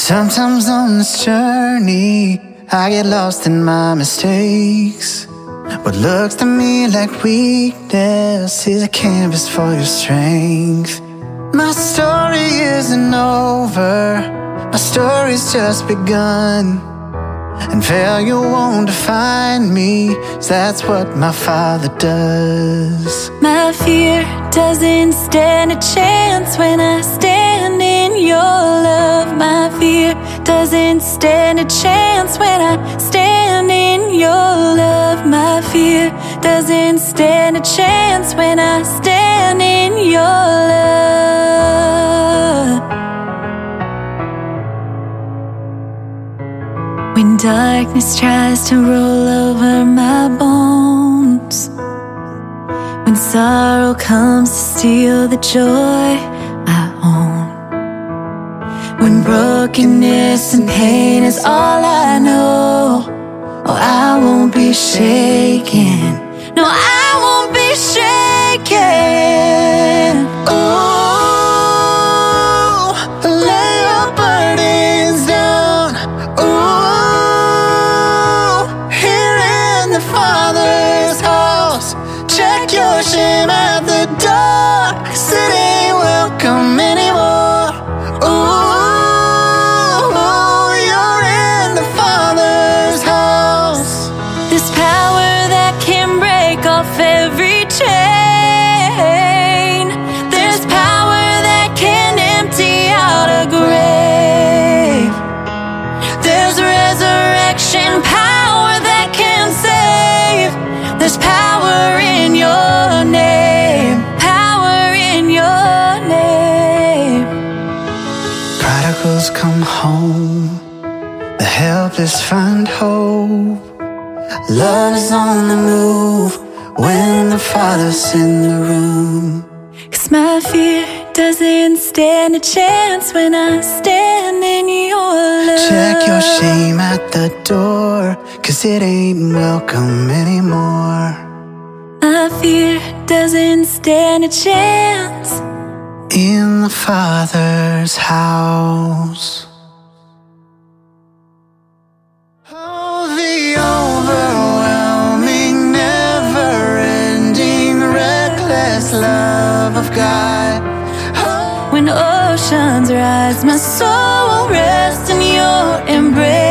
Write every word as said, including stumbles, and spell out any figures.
Sometimes on this journey, I get lost in my mistakes. What looks to me like weakness is a canvas for your strength. My story isn't over, my story's just begun. And failure won't define me, 'cause that's what my Father does. My fear doesn't stand a chance when I stand in your love. My fear doesn't stand a chance when I stand in your love. My fear doesn't stand a chance when I stand in your love. When darkness tries to roll over my bones, when sorrow comes to steal the joy I own, when brokenness and pain is all I know, oh, I won't be shaken. No, I won't be shaken. Ooh, lay your burdens down. Ooh, here in the Father's house, check your shame at the door, 'cause it ain't welcome anymore. Ooh, you're in the Father's house. There's power that can break off every chain. There's power that can empty out a grave. There's resurrection power that can save. There's power in your name. Power in your name. Prodigals come home, the helpless find hope. Love is on the move when the Father's in the room. 'Cause my fear doesn't stand a chance when I stand in your love. Check your shame at the door, 'cause it ain't welcome anymore. My fear doesn't stand a chance In the Father's house. Oh, the overwhelming, never-ending, reckless love of God. Oh. when oceans rise. My soul will rest in your embrace.